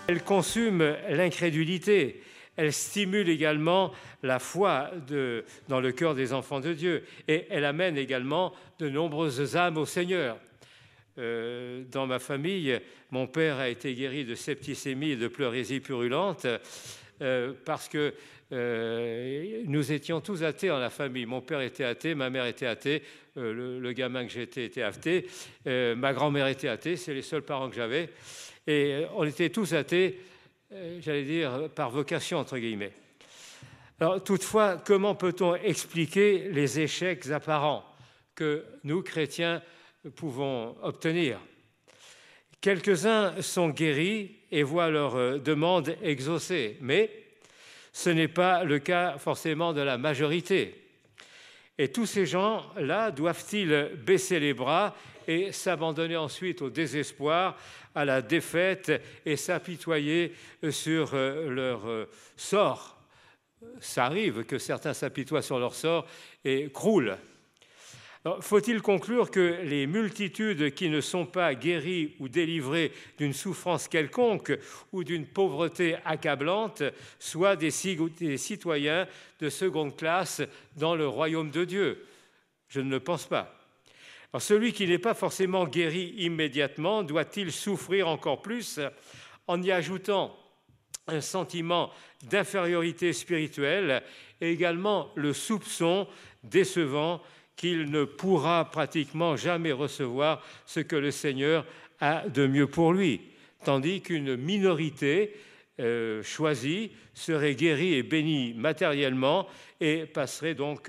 Elle consume l'incrédulité. Elle stimule également la foi dans le cœur des enfants de Dieu. Et elle amène également de nombreuses âmes au Seigneur. Dans ma famille, mon père a été guéri de septicémie et de pleurésie purulente parce que nous étions tous athées dans la famille. Mon père était athée, ma mère était athée, le gamin que j'étais était athée, ma grand-mère était athée, c'est les seuls parents que j'avais. Et on était tous athées, j'allais dire, par vocation, entre guillemets. Alors, toutefois, comment peut-on expliquer les échecs apparents que nous, chrétiens, pouvons obtenir? Quelques-uns sont guéris et voient leur demande exaucée, mais ce n'est pas le cas forcément de la majorité. Et tous ces gens-là doivent-ils baisser les bras et s'abandonner ensuite au désespoir, à la défaite et s'apitoyer sur leur sort? Ça arrive que certains s'apitoient sur leur sort et croulent. Alors, faut-il conclure que les multitudes qui ne sont pas guéries ou délivrées d'une souffrance quelconque ou d'une pauvreté accablante soient des citoyens de seconde classe dans le royaume de Dieu? Je ne le pense pas. Alors, celui qui n'est pas forcément guéri immédiatement doit-il souffrir encore plus en y ajoutant un sentiment d'infériorité spirituelle et également le soupçon décevant qu'il ne pourra pratiquement jamais recevoir ce que le Seigneur a de mieux pour lui, tandis qu'une minorité choisie serait guérie et bénie matériellement et passerait donc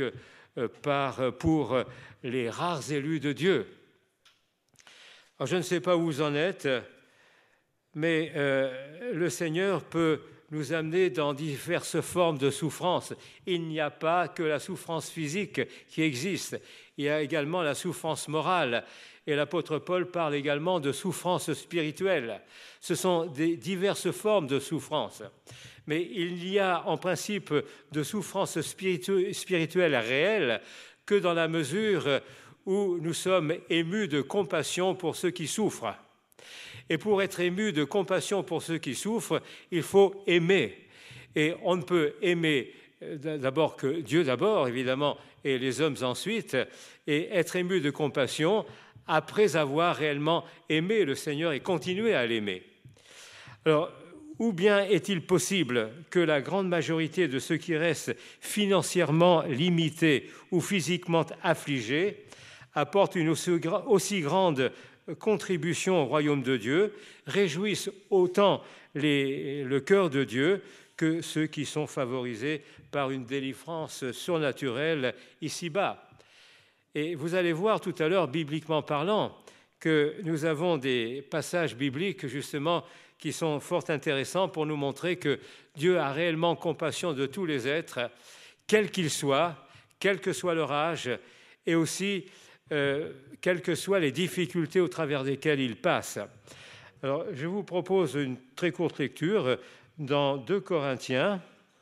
pour les rares élus de Dieu. Alors, je ne sais pas où vous en êtes, mais le Seigneur peut nous amener dans diverses formes de souffrance. Il n'y a pas que la souffrance physique qui existe, il y a également la souffrance morale. Et l'apôtre Paul parle également de souffrance spirituelle. Ce sont des diverses formes de souffrance. Mais il y a en principe de souffrance spirituelle réelle que dans la mesure où nous sommes émus de compassion pour ceux qui souffrent. Et pour être ému de compassion pour ceux qui souffrent, il faut aimer. Et on ne peut aimer d'abord que Dieu d'abord, évidemment, et les hommes ensuite, et être ému de compassion après avoir réellement aimé le Seigneur et continuer à l'aimer. Alors, ou bien est-il possible que la grande majorité de ceux qui restent financièrement limités ou physiquement affligés apportent une aussi grande contribution au royaume de Dieu, réjouissent autant le cœur de Dieu que ceux qui sont favorisés par une délivrance surnaturelle ici-bas. Et vous allez voir tout à l'heure, bibliquement parlant, que nous avons des passages bibliques justement qui sont fort intéressants pour nous montrer que Dieu a réellement compassion de tous les êtres, quels qu'ils soient, quel que soit leur âge, et aussi quelles que soient les difficultés au travers desquelles ils passent. Alors, je vous propose une très courte lecture dans 2 Corinthiens.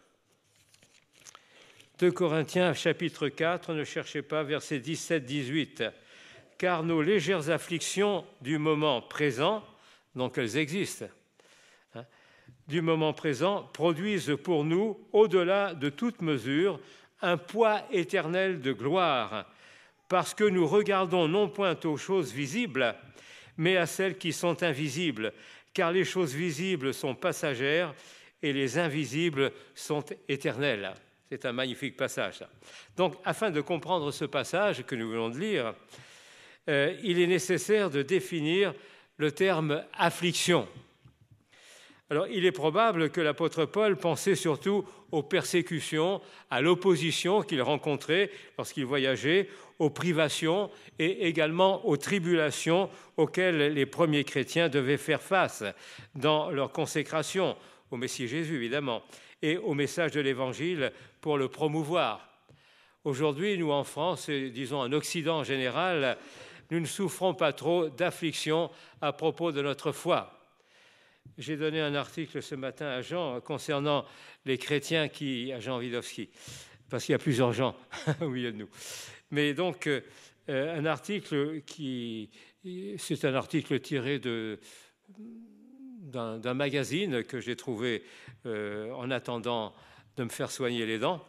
2 Corinthiens, chapitre 4, ne cherchez pas, versets 17-18. « Car nos légères afflictions du moment présent, donc elles existent, du moment présent, produisent pour nous, au-delà de toute mesure, un poids éternel de gloire, parce que nous regardons non point aux choses visibles, mais à celles qui sont invisibles, car les choses visibles sont passagères et les invisibles sont éternelles. » C'est un magnifique passage. Donc, afin de comprendre ce passage que nous venons de lire, il est nécessaire de définir le terme « affliction ». Alors, il est probable que l'apôtre Paul pensait surtout aux persécutions, à l'opposition qu'il rencontrait lorsqu'il voyageait, aux privations et également aux tribulations auxquelles les premiers chrétiens devaient faire face dans leur consécration au Messie Jésus, évidemment, et au message de l'Évangile pour le promouvoir. Aujourd'hui, nous en France, et disons en Occident en général, nous ne souffrons pas trop d'affliction à propos de notre foi. J'ai donné un article ce matin à Jean concernant les chrétiens à Jean Widowski, parce qu'il y a plusieurs Jean au milieu de nous. Mais donc, un article c'est un article tiré d'un magazine que j'ai trouvé en attendant de me faire soigner les dents.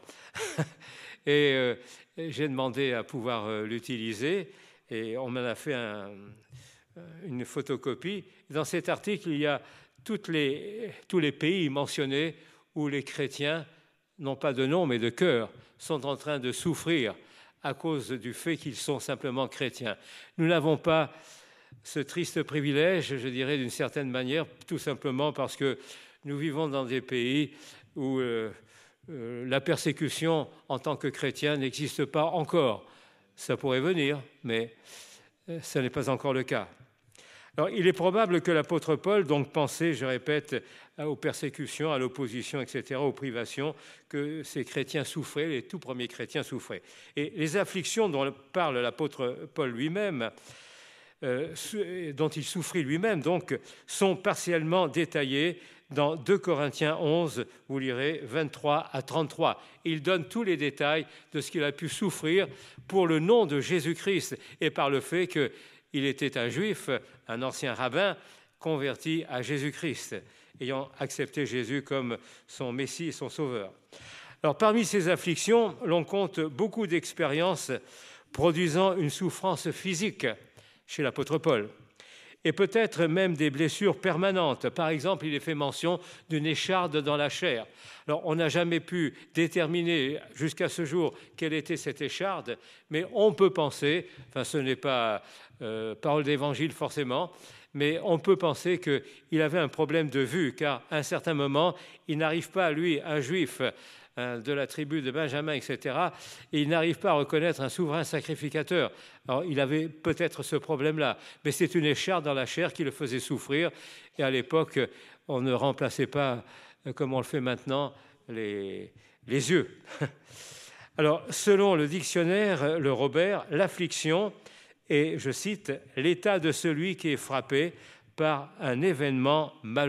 Et j'ai demandé à pouvoir l'utiliser et on m'en a fait une photocopie. Dans cet article, il y a tous les pays mentionnés où les chrétiens, non pas de nom mais de cœur, sont en train de souffrir à cause du fait qu'ils sont simplement chrétiens. Nous n'avons pas ce triste privilège, je dirais d'une certaine manière, tout simplement parce que nous vivons dans des pays où la persécution en tant que chrétien n'existe pas encore. Ça pourrait venir, mais ce n'est pas encore le cas. Alors, il est probable que l'apôtre Paul donc pensait, je répète, aux persécutions, à l'opposition, etc., aux privations, que ces chrétiens souffraient, les tout premiers chrétiens souffraient. Et les afflictions dont parle l'apôtre Paul lui-même, dont il souffrit lui-même, donc, sont partiellement détaillées dans 2 Corinthiens 11, vous lirez 23 à 33. Il donne tous les détails de ce qu'il a pu souffrir pour le nom de Jésus-Christ et par le fait qu'il était un juif, un ancien rabbin, converti à Jésus-Christ, ayant accepté Jésus comme son Messie et son Sauveur. Alors, parmi ces afflictions, l'on compte beaucoup d'expériences produisant une souffrance physique chez l'apôtre Paul, et peut-être même des blessures permanentes. Par exemple, il est fait mention d'une écharde dans la chair. Alors, on n'a jamais pu déterminer jusqu'à ce jour quelle était cette écharde, mais on peut penser, enfin ce n'est pas parole d'évangile forcément, mais on peut penser qu'il avait un problème de vue, car à un certain moment, il n'arrive pas, lui, un juif de la tribu de Benjamin, etc., et il n'arrive pas à reconnaître un souverain sacrificateur. Alors, il avait peut-être ce problème-là, mais c'est une écharde dans la chair qui le faisait souffrir, et à l'époque, on ne remplaçait pas, comme on le fait maintenant, les yeux. Alors, selon le dictionnaire, le Robert, l'affliction est, je cite, « l'état de celui qui est frappé par un événement malheureux ».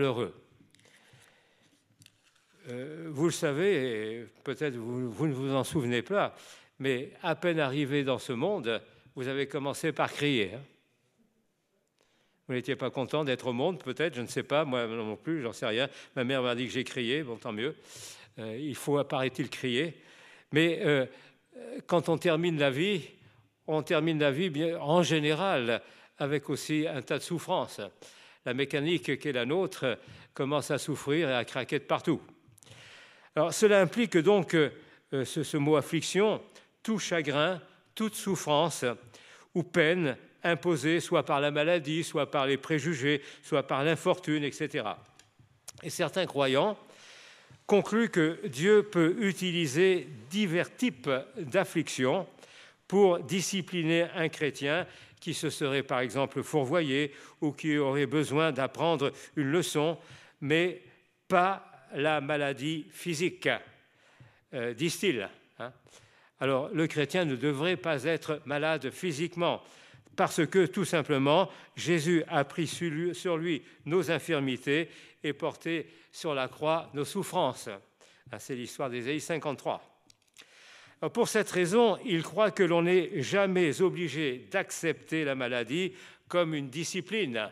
Vous le savez, et peut-être vous ne vous en souvenez pas, mais à peine arrivé dans ce monde, vous avez commencé par crier. Vous n'étiez pas content d'être au monde, peut-être, je ne sais pas, moi non plus, j'en sais rien. Ma mère m'a dit que j'ai crié, bon, tant mieux. Il faut, paraît-il, crier. Mais quand on termine la vie bien, en général avec aussi un tas de souffrances. La mécanique qui est la nôtre commence à souffrir et à craquer de partout. Alors, cela implique donc ce mot affliction, tout chagrin, toute souffrance ou peine imposée soit par la maladie, soit par les préjugés, soit par l'infortune, etc. Et certains croyants concluent que Dieu peut utiliser divers types d'afflictions pour discipliner un chrétien qui se serait par exemple fourvoyé ou qui aurait besoin d'apprendre une leçon, mais pas la maladie physique, disent-ils. Alors, le chrétien ne devrait pas être malade physiquement, parce que, tout simplement, Jésus a pris sur lui nos infirmités et porté sur la croix nos souffrances. C'est l'histoire d'Ésaïe 53. Alors, pour cette raison, il croit que l'on n'est jamais obligé d'accepter la maladie comme une discipline.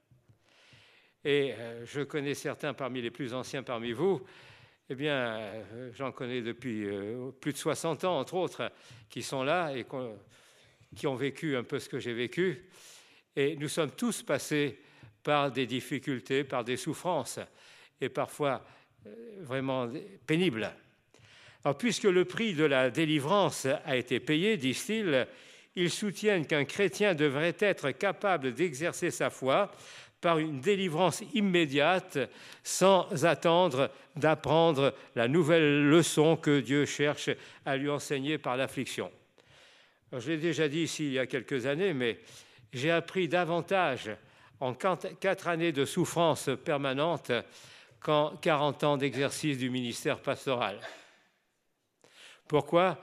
Et je connais certains parmi les plus anciens parmi vous, eh bien, j'en connais depuis plus de 60 ans, entre autres, qui sont là et qui ont vécu un peu ce que j'ai vécu. Et nous sommes tous passés par des difficultés, par des souffrances, et parfois vraiment pénibles. Alors, puisque le prix de la délivrance a été payé, disent-ils, ils soutiennent qu'un chrétien devrait être capable d'exercer sa foi par une délivrance immédiate, sans attendre d'apprendre la nouvelle leçon que Dieu cherche à lui enseigner par l'affliction. Alors, je l'ai déjà dit ici il y a quelques années, mais j'ai appris davantage en 4 années de souffrance permanente qu'en 40 ans d'exercice du ministère pastoral. Pourquoi ?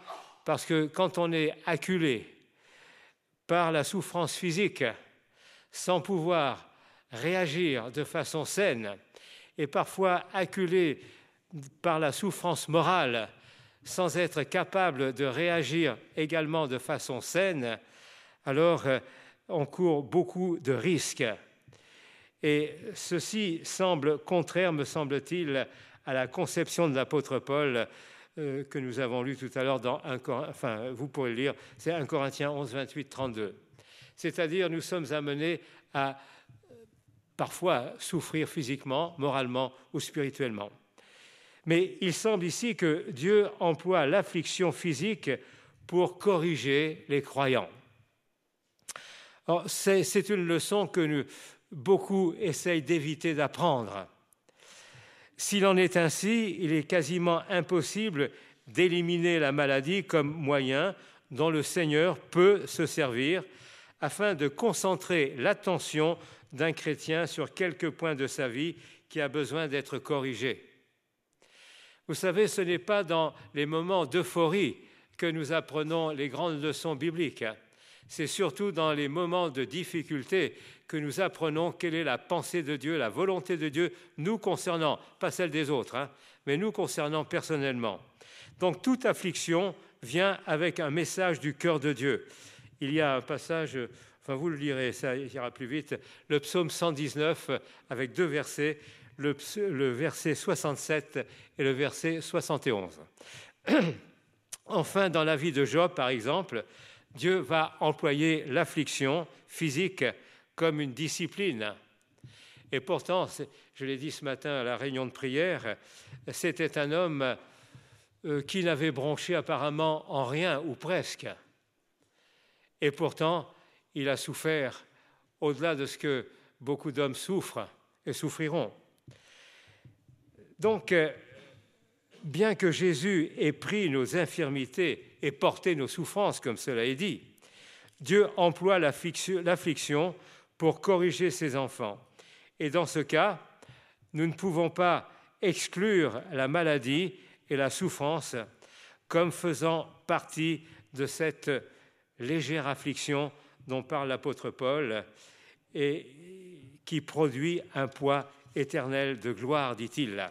Parce que quand on est acculé par la souffrance physique, sans pouvoir réagir de façon saine, et parfois acculé par la souffrance morale, sans être capable de réagir également de façon saine, alors on court beaucoup de risques. Et ceci semble contraire, me semble-t-il, à la conception de l'apôtre Paul que nous avons lu tout à l'heure dans 1 Corinthiens, enfin vous pourrez le lire, c'est 1 Corinthiens 11, 28, 32. C'est-à-dire nous sommes amenés à parfois souffrir physiquement, moralement ou spirituellement. Mais il semble ici que Dieu emploie l'affliction physique pour corriger les croyants. Alors, c'est une leçon que beaucoup essayent d'éviter d'apprendre. S'il en est ainsi, il est quasiment impossible d'éliminer la maladie comme moyen dont le Seigneur peut se servir afin de concentrer l'attention d'un chrétien sur quelques points de sa vie qui a besoin d'être corrigé. Vous savez, ce n'est pas dans les moments d'euphorie que nous apprenons les grandes leçons bibliques. C'est surtout dans les moments de difficulté que nous apprenons quelle est la pensée de Dieu, la volonté de Dieu, nous concernant, pas celle des autres, mais nous concernant personnellement. Donc toute affliction vient avec un message du cœur de Dieu. Il y a un passage, enfin vous le lirez, ça ira plus vite, le psaume 119 avec 2 versets, le verset 67 et le verset 71. Enfin, dans la vie de Job, par exemple, Dieu va employer l'affliction physique comme une discipline. Et pourtant, je l'ai dit ce matin à la réunion de prière, c'était un homme qui n'avait bronché apparemment en rien ou presque. Et pourtant, il a souffert au-delà de ce que beaucoup d'hommes souffrent et souffriront. Donc, bien que Jésus ait pris nos infirmités et porté nos souffrances, comme cela est dit, Dieu emploie l'affliction pour corriger ses enfants. Et dans ce cas, nous ne pouvons pas exclure la maladie et la souffrance comme faisant partie de cette légère affliction dont parle l'apôtre Paul et qui produit un poids éternel de gloire, dit-il.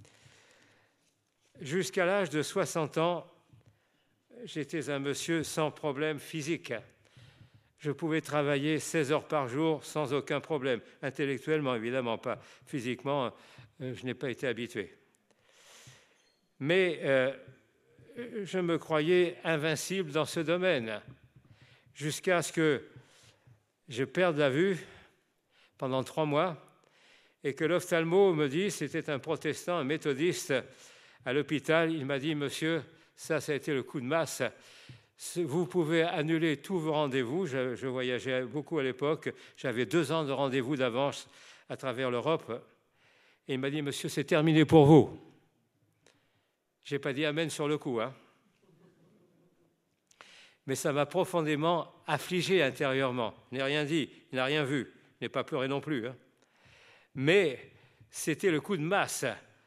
Jusqu'à l'âge de 60 ans, j'étais un monsieur sans problème physique. Je pouvais travailler 16 heures par jour sans aucun problème. Intellectuellement, évidemment pas. Physiquement, je n'ai pas été habitué. Mais je me croyais invincible dans ce domaine, jusqu'à ce que je perde la vue pendant 3 mois et que l'ophtalmo me dit, c'était un protestant, un méthodiste à l'hôpital, il m'a dit, monsieur, ça a été le coup de masse. Vous pouvez annuler tous vos rendez-vous. Je voyageais beaucoup à l'époque. J'avais 2 ans de rendez-vous d'avance à travers l'Europe. Et il m'a dit, monsieur, c'est terminé pour vous. Je n'ai pas dit amen sur le coup. Mais ça m'a profondément affligé intérieurement. Je n'ai rien dit, il n'a rien vu. Je n'ai pas pleuré non plus. Mais c'était le coup de masse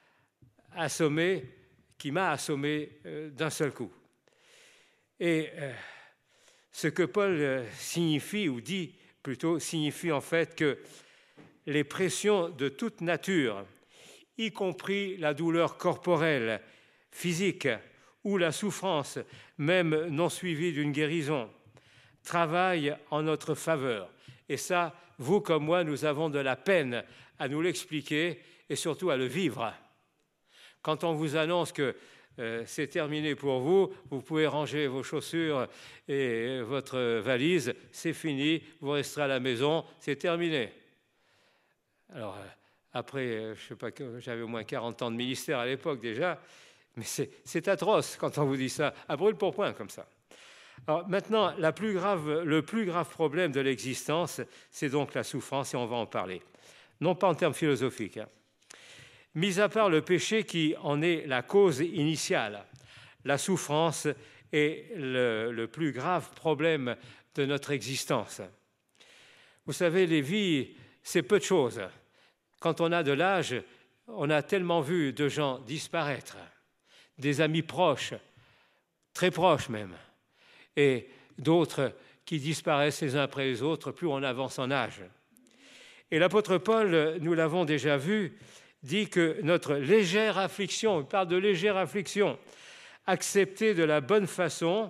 qui m'a assommé d'un seul coup. Et ce que Paul signifie, ou dit plutôt, signifie en fait que les pressions de toute nature, y compris la douleur corporelle, physique, ou la souffrance, même non suivie d'une guérison, travaillent en notre faveur. Et ça, vous comme moi, nous avons de la peine à nous l'expliquer et surtout à le vivre. Quand on vous annonce que c'est terminé pour vous, vous pouvez ranger vos chaussures et votre valise, c'est fini, vous resterez à la maison, c'est terminé. Alors, après, je sais pas, j'avais au moins 40 ans de ministère à l'époque déjà, mais c'est atroce quand on vous dit ça, à brûle-pourpoint comme ça. Alors maintenant, le plus grave problème de l'existence, c'est donc la souffrance, et on va en parler. Non pas en termes philosophiques, Mis à part le péché qui en est la cause initiale, la souffrance est le plus grave problème de notre existence. Vous savez, les vies, c'est peu de choses. Quand on a de l'âge, on a tellement vu de gens disparaître, des amis proches, très proches même, et d'autres qui disparaissent les uns après les autres, plus on avance en âge. Et l'apôtre Paul, nous l'avons déjà vu, dit que notre légère affliction, il parle de légère affliction, acceptée de la bonne façon,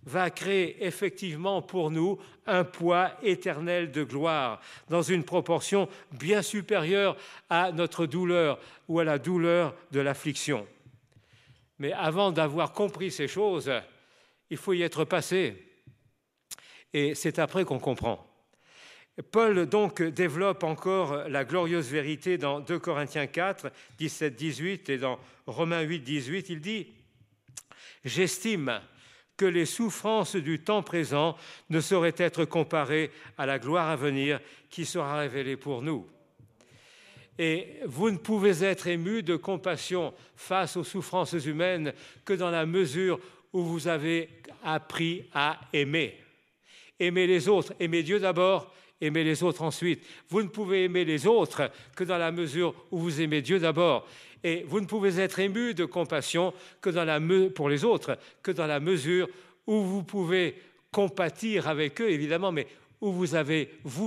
va créer effectivement pour nous un poids éternel de gloire, dans une proportion bien supérieure à notre douleur ou à la douleur de l'affliction. Mais avant d'avoir compris ces choses, il faut y être passé. Et c'est après qu'on comprend. Paul donc développe encore la glorieuse vérité dans 2 Corinthiens 4, 17-18 et dans Romains 8, 18. Il dit « J'estime que les souffrances du temps présent ne sauraient être comparées à la gloire à venir qui sera révélée pour nous. » Et vous ne pouvez être ému de compassion face aux souffrances humaines que dans la mesure où vous avez appris à aimer. Aimer les autres, aimer Dieu d'abord, aimer les autres ensuite. Vous ne pouvez aimer les autres que dans la mesure où vous aimez Dieu d'abord. Et vous ne pouvez être ému de compassion pour les autres que dans la mesure où vous pouvez compatir avec eux, évidemment, mais où vous êtes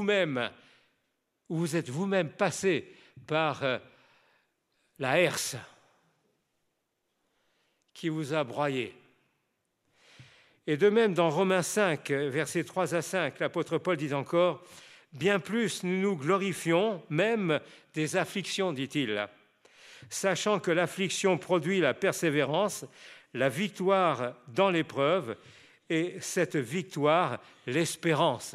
vous-même passé par la herse qui vous a broyé. Et de même, dans Romains 5, versets 3 à 5, l'apôtre Paul dit encore « Bien plus, nous nous glorifions même des afflictions, dit-il, sachant que l'affliction produit la persévérance, la victoire dans l'épreuve, et cette victoire, l'espérance. »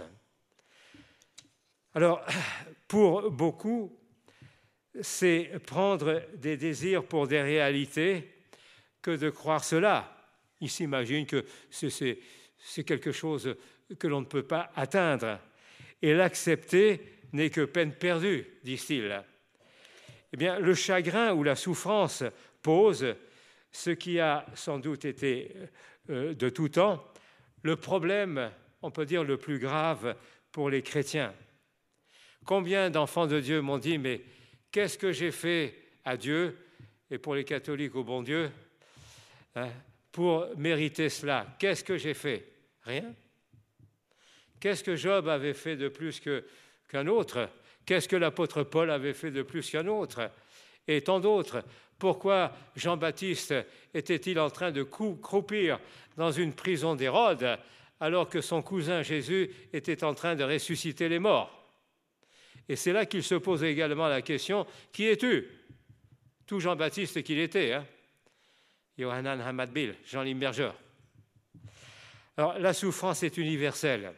Alors, pour beaucoup, c'est prendre des désirs pour des réalités que de croire cela. Ils s'imaginent que c'est quelque chose que l'on ne peut pas atteindre. Et l'accepter n'est que peine perdue, disent-ils. Eh bien, le chagrin ou la souffrance pose ce qui a sans doute été de tout temps le problème, on peut dire, le plus grave pour les chrétiens. Combien d'enfants de Dieu m'ont dit « Mais qu'est-ce que j'ai fait à Dieu ?» et pour les catholiques au bon Dieu, pour mériter cela. Qu'est-ce que j'ai fait? Rien. Qu'est-ce que Job avait fait de plus qu'un autre? Qu'est-ce que l'apôtre Paul avait fait de plus qu'un autre? Et tant d'autres. Pourquoi Jean-Baptiste était-il en train de croupir dans une prison d'Hérode alors que son cousin Jésus était en train de ressusciter les morts? Et c'est là qu'il se pose également la question, qui es-tu? Tout Jean-Baptiste qu'il était, Yohanan Hamadbil, Jean l'Immergeur. Alors, la souffrance est universelle.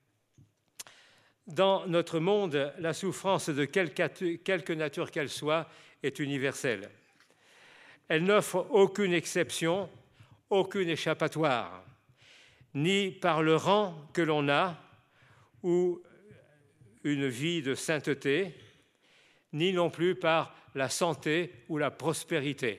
Dans notre monde, la souffrance de quelque nature qu'elle soit est universelle. Elle n'offre aucune exception, aucune échappatoire, ni par le rang que l'on a ou une vie de sainteté, ni non plus par la santé ou la prospérité.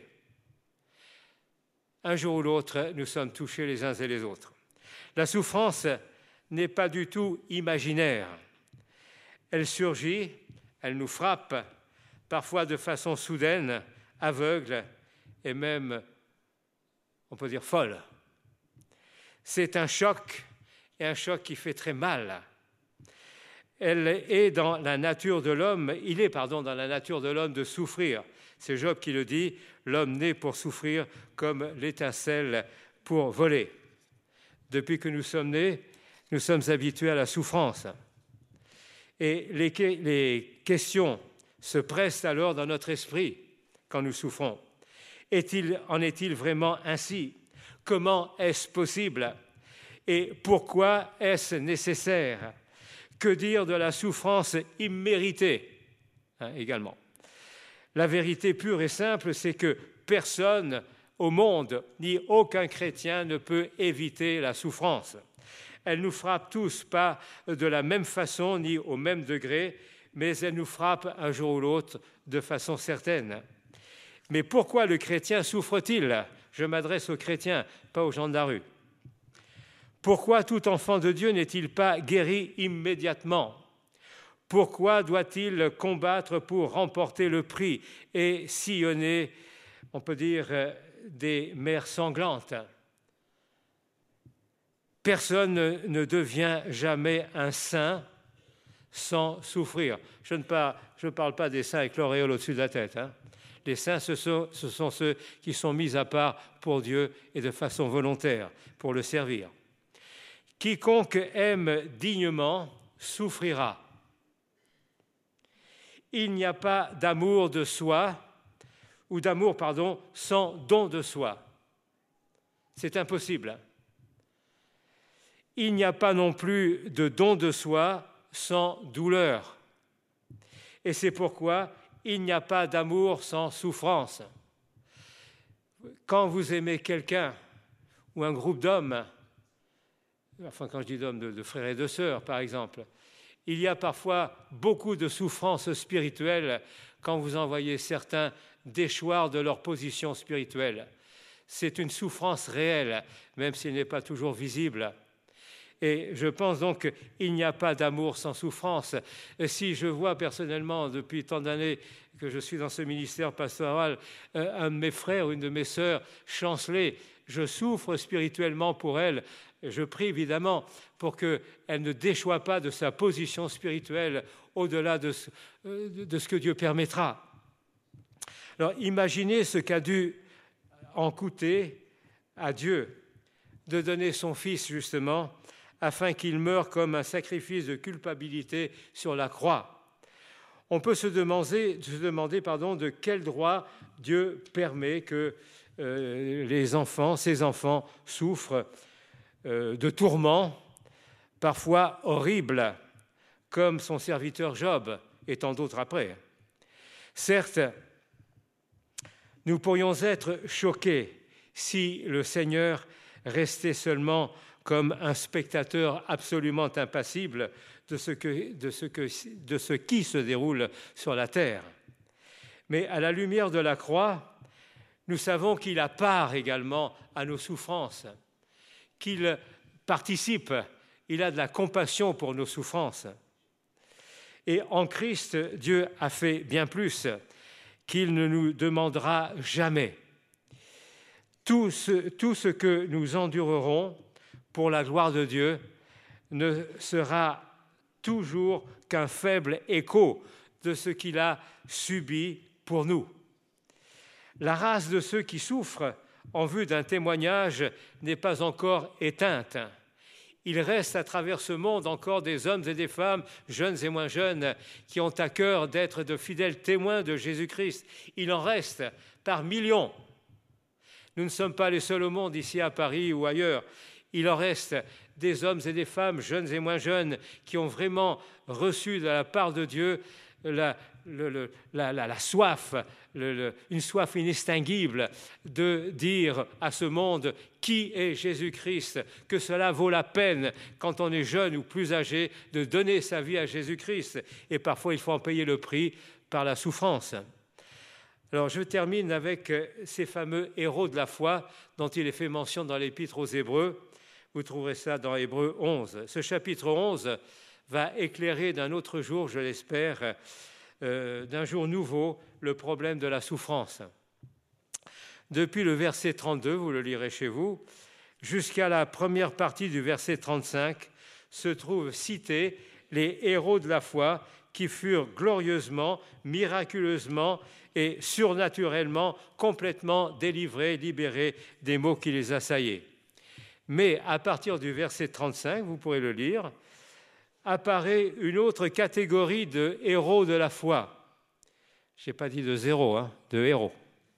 Un jour ou l'autre, nous sommes touchés les uns et les autres. La souffrance n'est pas du tout imaginaire. Elle surgit, elle nous frappe, parfois de façon soudaine, aveugle et même, on peut dire, folle. C'est un choc, et un choc qui fait très mal. Il est dans la nature de l'homme de souffrir. C'est Job qui le dit, l'homme naît pour souffrir comme l'étincelle pour voler. Depuis que nous sommes nés, nous sommes habitués à la souffrance. Et les questions se pressent alors dans notre esprit quand nous souffrons. En est-il vraiment ainsi? Comment est-ce possible? Et pourquoi est-ce nécessaire? Que dire de la souffrance imméritée également? La vérité pure et simple, c'est que personne au monde, ni aucun chrétien ne peut éviter la souffrance. Elle nous frappe tous, pas de la même façon ni au même degré, mais elle nous frappe un jour ou l'autre de façon certaine. Mais pourquoi le chrétien souffre-t-il? Je m'adresse aux chrétiens, pas aux gens de la rue. Pourquoi tout enfant de Dieu n'est-il pas guéri immédiatement? Pourquoi doit-il combattre pour remporter le prix et sillonner, on peut dire, des mers sanglantes? Personne ne devient jamais un saint sans souffrir. Je ne parle pas des saints avec l'auréole au-dessus de la tête. Les saints, ce sont ceux qui sont mis à part pour Dieu et de façon volontaire, pour le servir. Quiconque aime dignement souffrira. Il n'y a pas d'amour de soi, ou d'amour, pardon, sans don de soi. C'est impossible. Il n'y a pas non plus de don de soi sans douleur. Et c'est pourquoi il n'y a pas d'amour sans souffrance. Quand vous aimez quelqu'un ou un groupe d'hommes, enfin quand je dis d'hommes, de frères et de sœurs par exemple, il y a parfois beaucoup de souffrances spirituelles quand vous en voyez certains déchoir de leur position spirituelle. C'est une souffrance réelle, même s'il n'est pas toujours visible. Et je pense donc qu'il n'y a pas d'amour sans souffrance. Et si je vois personnellement, depuis tant d'années que je suis dans ce ministère pastoral, un de mes frères ou une de mes sœurs chanceler, je souffre spirituellement pour elle. Je prie évidemment pour qu'elle ne déchoie pas de sa position spirituelle au-delà de ce que Dieu permettra. Alors imaginez ce qu'a dû en coûter à Dieu de donner son Fils justement afin qu'il meure comme un sacrifice de culpabilité sur la croix. On peut se demander de quel droit Dieu permet que ses enfants souffrent de tourments parfois horribles, comme son serviteur Job et tant d'autres après. Certes, nous pourrions être choqués si le Seigneur restait seulement comme un spectateur absolument impassible de ce qui se déroule sur la terre. Mais à la lumière de la croix, nous savons qu'il a part également à nos souffrances, qu'il participe, il a de la compassion pour nos souffrances. Et en Christ, Dieu a fait bien plus qu'il ne nous demandera jamais. Tout ce que nous endurerons pour la gloire de Dieu ne sera toujours qu'un faible écho de ce qu'il a subi pour nous. La race de ceux qui souffrent en vue d'un témoignage n'est pas encore éteinte. Il reste à travers ce monde encore des hommes et des femmes, jeunes et moins jeunes, qui ont à cœur d'être de fidèles témoins de Jésus-Christ. Il en reste par millions. Nous ne sommes pas les seuls au monde, ici à Paris ou ailleurs. Il en reste des hommes et des femmes, jeunes et moins jeunes, qui ont vraiment reçu de la part de Dieu la soif, une soif inextinguible de dire à ce monde qui est Jésus-Christ, que cela vaut la peine, quand on est jeune ou plus âgé, de donner sa vie à Jésus-Christ. Et parfois, il faut en payer le prix par la souffrance. Alors, je termine avec ces fameux héros de la foi dont il est fait mention dans l'Épître aux Hébreux. Vous trouverez ça dans Hébreux 11. Ce chapitre 11 va éclairer d'un autre jour, je l'espère, d'un jour nouveau, le problème de la souffrance. Depuis le verset 32, vous le lirez chez vous, jusqu'à la première partie du verset 35, se trouvent cités les héros de la foi qui furent glorieusement, miraculeusement et surnaturellement complètement délivrés, libérés des maux qui les assaillaient. Mais à partir du verset 35, vous pourrez le lire, apparaît une autre catégorie de héros de la foi. Je n'ai pas dit de zéro, de héros.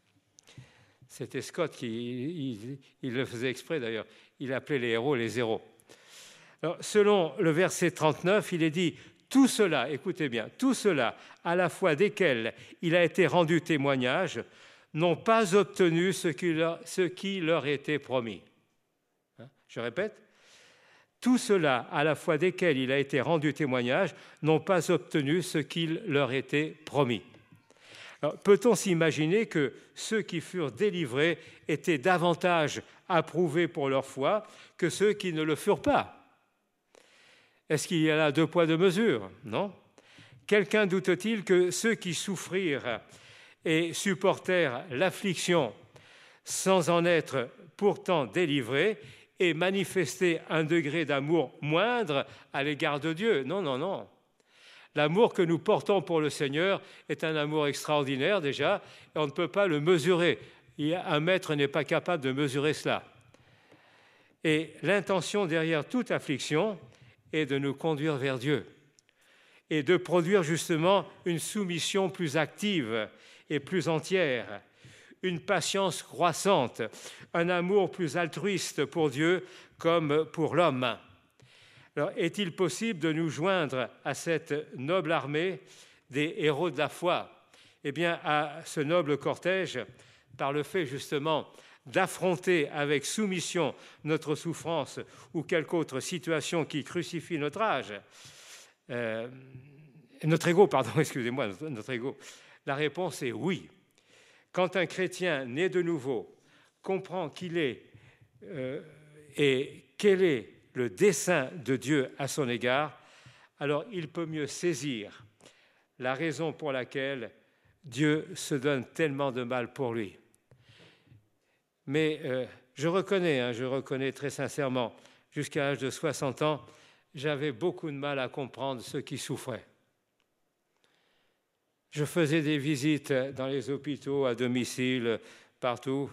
C'était Scott qui il le faisait exprès d'ailleurs. Il appelait les héros les zéros. Alors, selon le verset 39, il est dit « Tout cela, écoutez bien, tout cela, à la fois desquels il a été rendu témoignage, n'ont pas obtenu ce qui leur était promis. » Je répète, tout cela, à la fois desquels il a été rendu témoignage, n'ont pas obtenu ce qu'il leur était promis. Alors, peut-on s'imaginer que ceux qui furent délivrés étaient davantage approuvés pour leur foi que ceux qui ne le furent pas? Est-ce qu'il y a là deux poids, deux mesures? Non. Quelqu'un doute-t-il que ceux qui souffrirent et supportèrent l'affliction sans en être pourtant délivrés et manifester un degré d'amour moindre à l'égard de Dieu? Non, non, non. L'amour que nous portons pour le Seigneur est un amour extraordinaire déjà, et on ne peut pas le mesurer. Un maître n'est pas capable de mesurer cela. Et l'intention derrière toute affliction est de nous conduire vers Dieu et de produire justement une soumission plus active et plus entière, une patience croissante, un amour plus altruiste pour Dieu comme pour l'homme. Alors, est-il possible de nous joindre à cette noble armée des héros de la foi? Eh bien, à ce noble cortège, par le fait justement d'affronter avec soumission notre souffrance ou quelque autre situation qui crucifie notre âge, notre ego, excusez-moi, notre ego. La réponse est oui. Quand un chrétien né de nouveau comprend qui il est et quel est le dessein de Dieu à son égard, alors il peut mieux saisir la raison pour laquelle Dieu se donne tellement de mal pour lui. Mais je reconnais très sincèrement, jusqu'à l'âge de 60 ans, j'avais beaucoup de mal à comprendre ceux qui souffraient. Je faisais des visites dans les hôpitaux, à domicile, partout.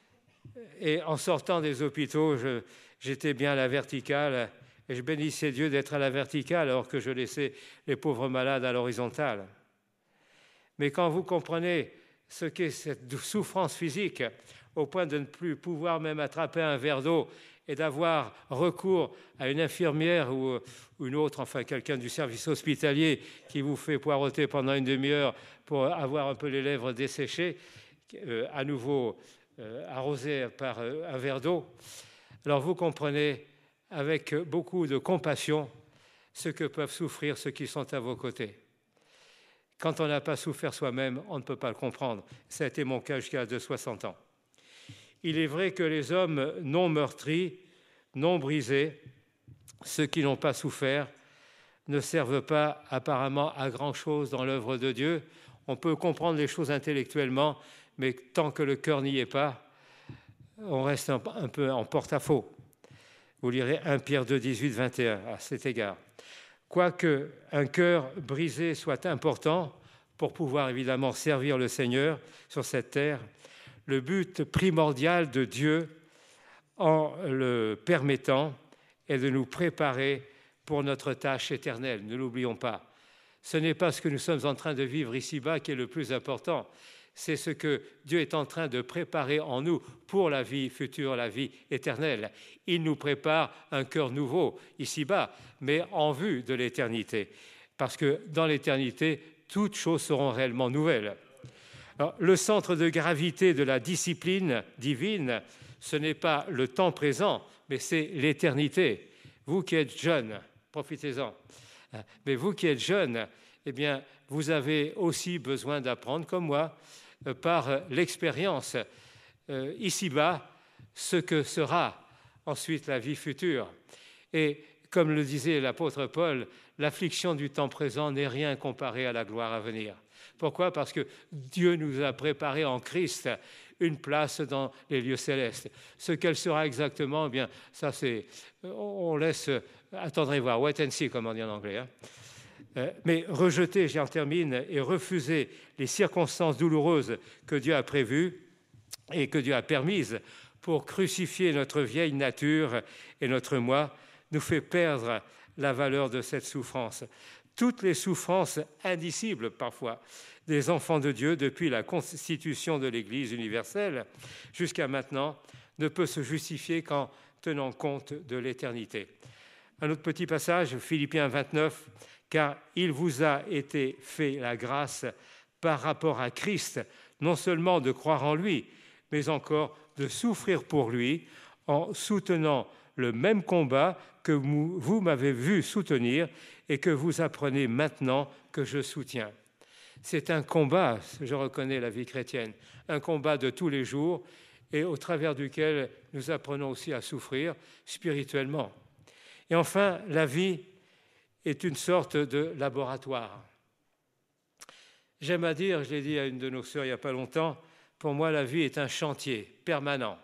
Et en sortant des hôpitaux, j'étais bien à la verticale et je bénissais Dieu d'être à la verticale alors que je laissais les pauvres malades à l'horizontale. Mais quand vous comprenez ce qu'est cette souffrance physique, au point de ne plus pouvoir même attraper un verre d'eau et d'avoir recours à une infirmière ou une autre, enfin quelqu'un du service hospitalier qui vous fait poireauter pendant une demi-heure pour avoir un peu les lèvres desséchées, à nouveau arrosé par un verre d'eau. Alors vous comprenez avec beaucoup de compassion ce que peuvent souffrir ceux qui sont à vos côtés. Quand on n'a pas souffert soi-même, on ne peut pas le comprendre. Ça a été mon cas jusqu'à l'âge de 60 ans. Il est vrai que les hommes non meurtris, non brisés, ceux qui n'ont pas souffert, ne servent pas apparemment à grand-chose dans l'œuvre de Dieu. On peut comprendre les choses intellectuellement, mais tant que le cœur n'y est pas, on reste un peu en porte-à-faux. Vous lirez 1 Pierre 2, 18, 21 à cet égard. Quoique un cœur brisé soit important pour pouvoir évidemment servir le Seigneur sur cette terre, le but primordial de Dieu, en le permettant, est de nous préparer pour notre tâche éternelle. Ne l'oublions pas. Ce n'est pas ce que nous sommes en train de vivre ici-bas qui est le plus important. C'est ce que Dieu est en train de préparer en nous pour la vie future, la vie éternelle. Il nous prépare un cœur nouveau ici-bas, mais en vue de l'éternité. Parce que dans l'éternité, toutes choses seront réellement nouvelles. Alors, le centre de gravité de la discipline divine, ce n'est pas le temps présent, mais c'est l'éternité. Vous qui êtes jeunes, profitez-en. Mais vous qui êtes jeunes, eh bien, vous avez aussi besoin d'apprendre, comme moi, par l'expérience ici-bas, ce que sera ensuite la vie future. Et comme le disait l'apôtre Paul, l'affliction du temps présent n'est rien comparé à la gloire à venir. Pourquoi? Parce que Dieu nous a préparé en Christ une place dans les lieux célestes. Ce qu'elle sera exactement, eh bien, ça c'est, on laisse attendre et voir, wait and see, comme on dit en anglais. Mais rejeter, j'en termine, et refuser les circonstances douloureuses que Dieu a prévues et que Dieu a permises pour crucifier notre vieille nature et notre moi, nous fait perdre la valeur de cette souffrance. Toutes les souffrances indicibles, parfois, des enfants de Dieu depuis la constitution de l'Église universelle jusqu'à maintenant ne peut se justifier qu'en tenant compte de l'éternité. Un autre petit passage, Philippiens 29, « Car il vous a été fait la grâce par rapport à Christ, non seulement de croire en lui, mais encore de souffrir pour lui en soutenant le même combat que vous m'avez vu soutenir et que vous apprenez maintenant que je soutiens. » C'est un combat, je reconnais la vie chrétienne, un combat de tous les jours et au travers duquel nous apprenons aussi à souffrir spirituellement. Et enfin, la vie est une sorte de laboratoire. J'aime à dire, je l'ai dit à une de nos sœurs il n'y a pas longtemps, pour moi la vie est un chantier permanent.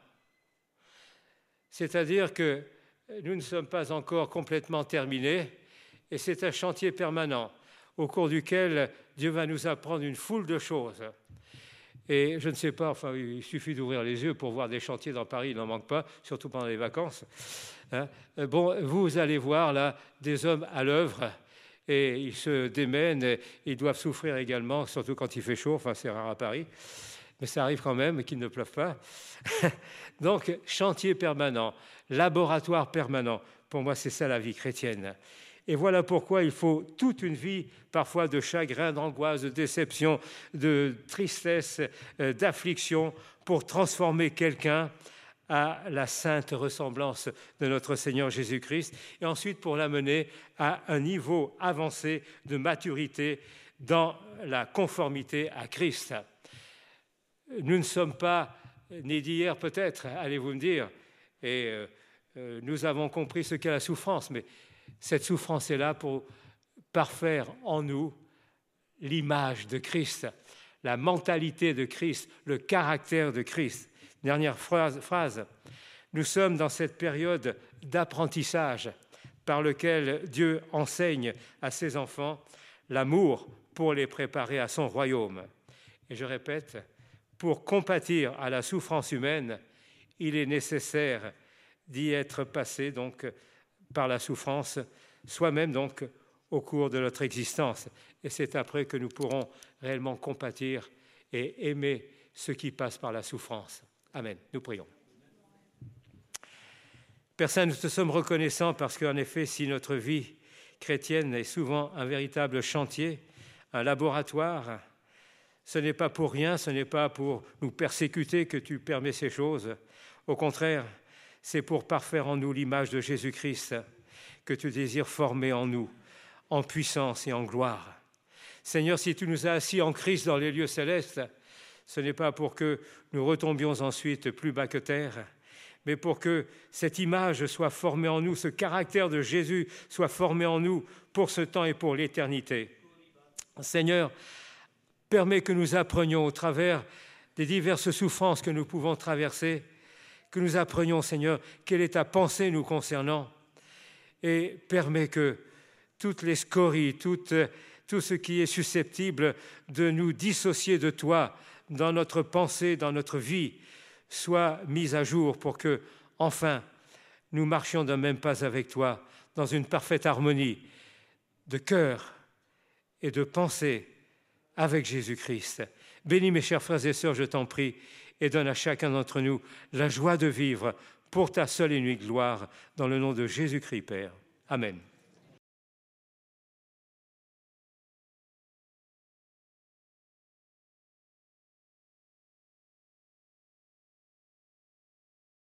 C'est-à-dire que nous ne sommes pas encore complètement terminés et c'est un chantier permanent au cours duquel Dieu va nous apprendre une foule de choses. Et je ne sais pas, enfin, il suffit d'ouvrir les yeux pour voir des chantiers dans Paris, il n'en manque pas, surtout pendant les vacances. Hein. Bon, vous allez voir là des hommes à l'œuvre et ils se démènent, et ils doivent souffrir également, surtout quand il fait chaud, enfin c'est rare à Paris, mais ça arrive quand même qu'il ne pleuve pas. Donc, chantier permanent, laboratoire permanent, pour moi c'est ça la vie chrétienne. Et voilà pourquoi il faut toute une vie, parfois de chagrin, d'angoisse, de déception, de tristesse, d'affliction, pour transformer quelqu'un à la sainte ressemblance de notre Seigneur Jésus-Christ, et ensuite pour l'amener à un niveau avancé de maturité dans la conformité à Christ. Nous ne sommes pas nés d'hier peut-être, allez-vous me dire, et nous avons compris ce qu'est la souffrance, mais cette souffrance est là pour parfaire en nous l'image de Christ, la mentalité de Christ, le caractère de Christ. Dernière phrase. Nous sommes dans cette période d'apprentissage par lequel Dieu enseigne à ses enfants l'amour pour les préparer à son royaume. Et je répète, pour compatir à la souffrance humaine, il est nécessaire d'y être passé donc par la souffrance, soi-même donc au cours de notre existence. Et c'est après que nous pourrons réellement compatir et aimer ceux qui passent par la souffrance. Amen. Nous prions. Père Saint, nous te sommes reconnaissants parce qu'en effet, si notre vie chrétienne est souvent un véritable chantier, un laboratoire, ce n'est pas pour rien, ce n'est pas pour nous persécuter que tu permets ces choses. Au contraire, c'est pour parfaire en nous l'image de Jésus-Christ que tu désires former en nous, en puissance et en gloire. Seigneur, si tu nous as assis en Christ dans les lieux célestes, ce n'est pas pour que nous retombions ensuite plus bas que terre, mais pour que cette image soit formée en nous, ce caractère de Jésus soit formé en nous pour ce temps et pour l'éternité. Seigneur, permets que nous apprenions au travers des diverses souffrances que nous pouvons traverser, que nous apprenions, Seigneur, quelle est ta pensée nous concernant, et permets que toutes les scories, tout ce qui est susceptible de nous dissocier de toi dans notre pensée, dans notre vie, soit mis à jour pour que, enfin, nous marchions d'un même pas avec toi, dans une parfaite harmonie de cœur et de pensée avec Jésus-Christ. Bénis mes chers frères et sœurs, je t'en prie, et donne à chacun d'entre nous la joie de vivre pour ta seule et unique gloire, dans le nom de Jésus-Christ, Père. Amen.